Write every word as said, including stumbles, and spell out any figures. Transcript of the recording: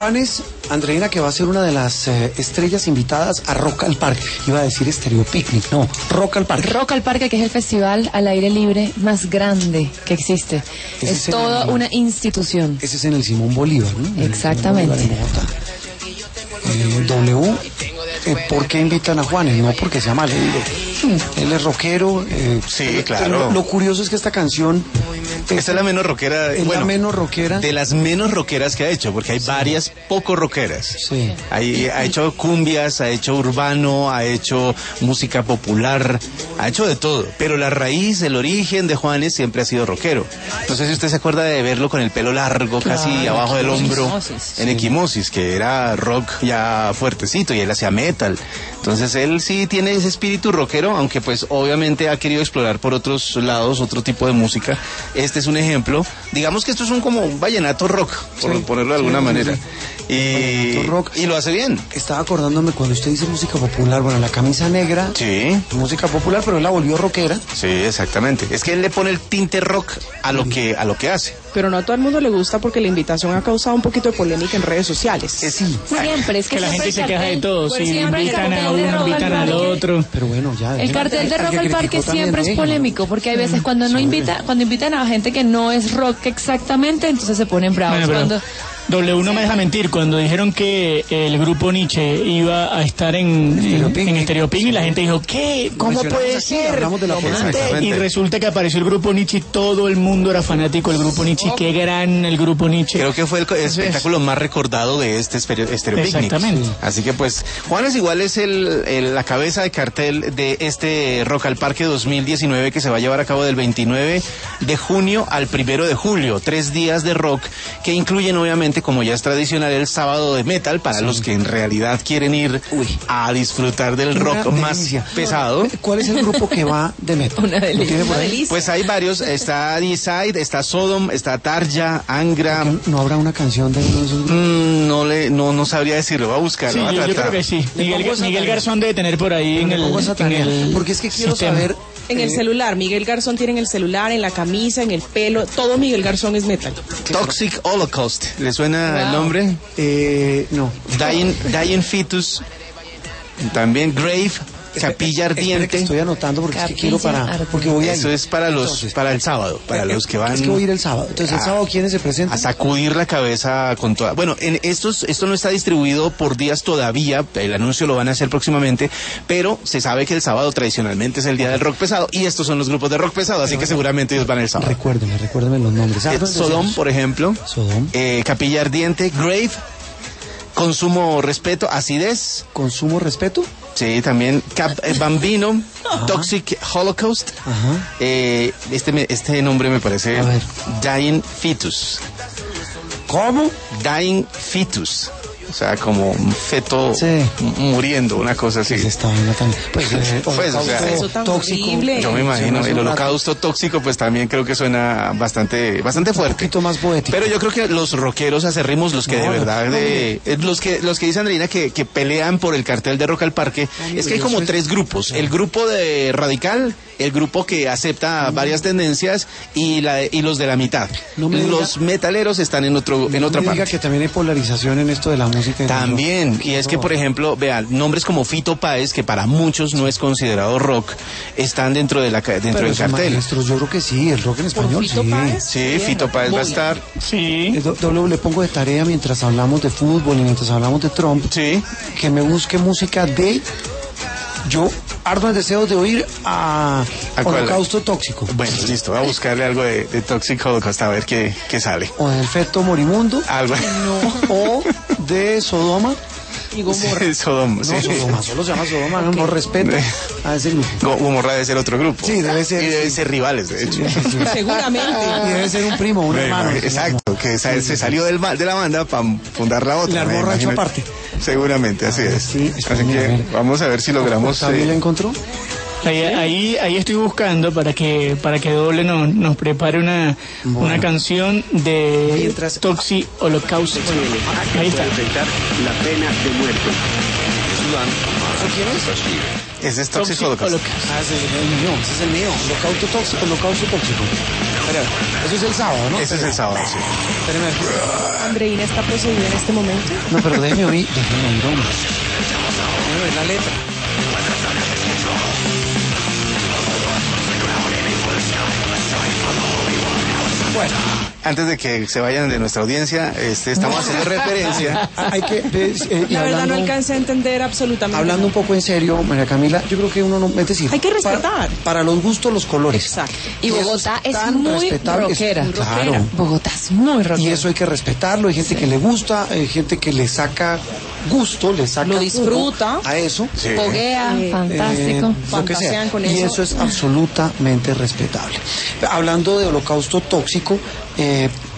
Juanes, Andreina, que va a ser una de las eh, estrellas invitadas a Rock al Parque. Iba a decir Estéreo Picnic, no, Rock al Parque. Rock al Parque, que es el festival al aire libre más grande que existe. Ese es, es toda el, una institución. Ese es en el Simón Bolívar, ¿no? Exactamente. Eh, W, eh, ¿por qué invitan a Juanes? No porque sea malo. Él es rockero. Eh, sí, claro. Lo, lo curioso es que esta canción... Esta es la menos rockera. Es bueno, la menos rockera. De las menos rockeras que ha hecho, porque hay sí. varias poco rockeras. Sí. Hay, ha hecho cumbias, ha hecho urbano, ha hecho música popular, ha hecho de todo. Pero la raíz, el origen de Juanes siempre ha sido rockero. No sé si usted se acuerda de verlo con el pelo largo, claro, casi abajo del hombro, Equimosis, en sí. Equimosis, que era rock ya fuertecito y él hacía metal. Entonces él sí tiene ese espíritu rockero, aunque pues obviamente ha querido explorar por otros lados, otro tipo de música. Este es un ejemplo. Digamos que esto es un como un vallenato rock, por sí, ponerlo de alguna sí, manera. Sí. Y, rock. y lo hace bien. Estaba acordándome cuando usted dice música popular, bueno, la camisa negra, sí, música popular, pero él la volvió rockera. Sí, exactamente. Es que él le pone el tinte rock a lo que a lo que hace. Pero no a todo el mundo le gusta porque la invitación ha causado un poquito de polémica en redes sociales. Eh, sí. Siempre, es que, que la gente se queja de todo, pues si invitan a uno, invitan al otro. Pero bueno, ya. El cartel de Rock al Parque siempre es polémico, porque hay veces cuando no invita, cuando invitan a gente que no es rock exactamente, entonces se ponen bravos. Bueno, cuando W no me deja mentir, cuando dijeron que el grupo Nietzsche iba a estar en Estéreo Picnic, y la gente dijo, ¿qué? ¿Cómo puede ser? Y resulta que apareció el grupo Nietzsche y todo el mundo era fanático del grupo Nietzsche. Qué gran el grupo Nietzsche. Creo que fue el espectáculo más recordado de este Estéreo Picnic. Exactamente. Así que pues, Juanes igual es el, el, la cabeza de cartel de este Rock al Parque dos mil diecinueve, que se va a llevar a cabo del veintinueve de junio al primero de julio. Tres días de rock que incluyen obviamente, como ya es tradicional, el sábado de metal para sí. los que en realidad quieren ir Uy. a disfrutar del rock Una más delicia. pesado. ¿Cuál es el grupo que va de metal? Una delicia. Una delicia. Pues hay varios, está D-Side, está Sodom, está Tarja, Angra. ¿No habrá una canción de uno de esos grupos? Mm, no, le, no, no sabría decirlo, va a buscarlo. Sí, va a yo, tratar. yo creo que sí. Miguel, Miguel Garzón debe tener por ahí en el, en el... Porque es que quiero sistema. saber... En el celular, Miguel Garzón tiene en el celular, en la camisa, en el pelo, todo Miguel Garzón es metal. Toxic Holocaust, ¿le suena wow. el nombre? Eh, no. Dying, Dying Fetus, también Grave, Capilla Ardiente. Que estoy anotando porque es que quiero para... Porque voy a Eso es para los Entonces, para el sábado, para los que van... Es que voy a ir el sábado. Entonces, a, ¿el sábado quiénes se presentan? A sacudir la cabeza con toda... Bueno, en estos, esto no está distribuido por días todavía, el anuncio lo van a hacer próximamente, pero se sabe que el sábado tradicionalmente es el día del rock pesado, y estos son los grupos de rock pesado, así pero, que seguramente ellos van el sábado. Recuérdeme, recuérdeme los nombres. Eh, Sodom, por ejemplo. Sodom. Eh, Capilla Ardiente, Grave, Consumo Respeto, Acidez. ¿Consumo Respeto? Sí, también Cap, eh, Bambino, Ajá. Toxic Holocaust. Ajá. Eh, este, este nombre me parece Dying Fetus. ¿Cómo? Dying Fetus. O sea, como un feto sí. muriendo, una cosa así. Pues está bien, tan... pues, eh, pues o sea, eso tan tóxico. Horrible. Yo me imagino, el holocausto tóxico, pues también creo que suena bastante, bastante fuerte. Un poquito más poético. Pero yo creo que los rockeros acérrimos, los que no, de verdad, no, de, no. los que, los que dice Andreina que, que pelean por el cartel de Rock al Parque, no, es que hay como soy... tres grupos. El grupo de radical, el grupo que acepta no. varias tendencias y la, y los de la mitad. No los diga, metaleros están en otro, en otra me parte. Diga que también hay polarización en esto de la música. También, y es que por ejemplo, vean, nombres como Fito Páez, que para muchos no es considerado rock, están dentro de la dentro Pero del cartel. Maestros, yo creo que sí, el rock en español Fito sí. Páez? Sí, Fito Páez va a estar. Sí. W le pongo de tarea mientras hablamos de fútbol y mientras hablamos de Trump. Sí. Que me busque música de... Yo ardo el deseo de oír a, ¿A Holocausto Tóxico. Bueno, listo, voy a buscarle algo de, de Toxic Holocaust a ver qué, qué sale. O del Feto Morimundo. Algo. No. O de Sodoma. Y Gomorra. Sí, Sodoma, no, sí. Sodoma, solo se llama Sodoma, no, no respeto a ese grupo. Gomorra debe ser otro grupo. Sí, debe ser. Y deben sí. ser rivales, de hecho. Sí, sí. Seguramente. Y debe ser un primo, un hermano. Exacto, que se, se salió del, de la banda para fundar la otra. Le armó rancho aparte. Seguramente, así es. Sí, así que a vamos a ver si logramos... ¿También eh, la encontró? Ahí, ahí, ahí estoy buscando para que para que Doble nos, nos prepare una, bueno. una canción de Mientras... Toxic Holocaust. Ahí está. La pena de muerte. ¿Quién es? Ese es Toxic Holocaust. Ah, ese es el mío, ese es el mío. Holocausto Tóxico, Holocausto Tóxico. Eso es el sábado, ¿no? Ese es el sábado, sí. Andreina está poseída en este momento. No, pero déjeme oír, déjeme oír, hombre. Déjeme oír la letra. Bueno, antes de que se vayan de nuestra audiencia, este, estamos haciendo referencia. Hay que, eh, eh, la verdad hablando, no alcancé a entender absolutamente. Hablando un poco en serio, María Camila, yo creo que uno no, es decir, hay que respetar. Para, para los gustos, los colores. Exacto. Y Bogotá es, es muy rockera. Es, claro. Bogotá es muy rockera. Y eso hay que respetarlo. Hay gente sí. que le gusta, hay gente que le saca gusto, le saca lo disfruta a eso. Sí. Foguea, eh, fantástico. Eh, Fantasean con eso. Y eso es absolutamente respetable. Hablando de holocausto tóxico, eh,